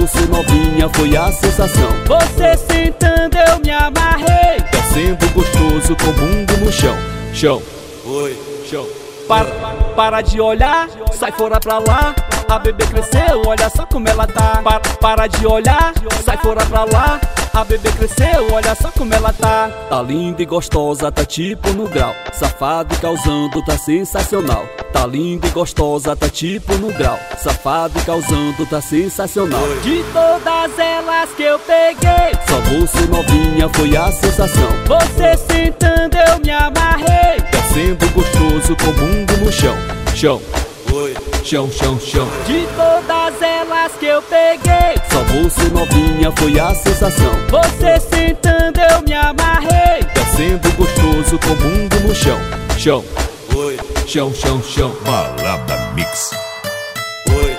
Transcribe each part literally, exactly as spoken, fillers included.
você novinha foi a sensação. Você sentando eu me amarrei, descendo gostoso com o bumbum no chão. Chão, Oi, chão. para, para de olhar, sai fora pra lá. A bebê cresceu, olha só como ela tá. Para, para de olhar, sai fora pra lá. A bebê cresceu, olha só como ela tá. Tá linda e gostosa, tá tipo no grau. Safado e causando, tá sensacional. Tá linda e gostosa, tá tipo no grau. Safado e causando, tá sensacional. De todas elas que eu peguei, só você novinha foi a sensação. você sentando eu me amarrei, descendo gostoso com o bumbum no chão. Chão, oi, chão, chão, chão. de todas elas que eu peguei, só você novinha foi a sensação. você sentando eu me amarrei, descendo gostoso com o bumbum no chão. Chão, oi, chão, chão, chão. Balada Mix. oi.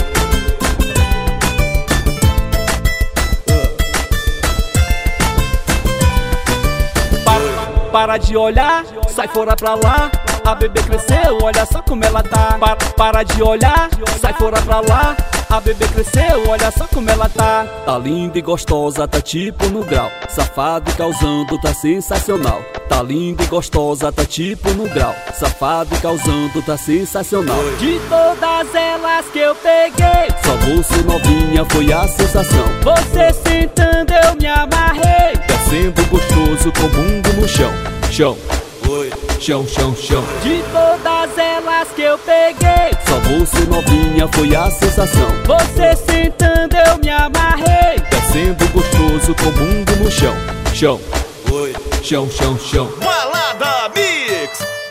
para, para de olhar, sai fora pra lá. A bebê cresceu, olha só como ela tá. Para, para de olhar, sai fora pra lá. A bebê cresceu, olha só como ela tá. Tá linda e gostosa, tá tipo no grau. Safado e causando, tá sensacional. Tá linda e gostosa, tá tipo no grau. Safado e causando, tá sensacional. De todas elas que eu peguei, só você novinha foi a sensação. você sentando eu me amarrei, descendo gostoso com o bumbum no chão. Chão, Oi, chão, chão, chão. de todas elas que eu peguei, só você novinha foi a sensação. você sentando eu me amarrei, descendo gostoso com o bumbum no chão. Chão, oi. chão, chão, chão. Balada Mix.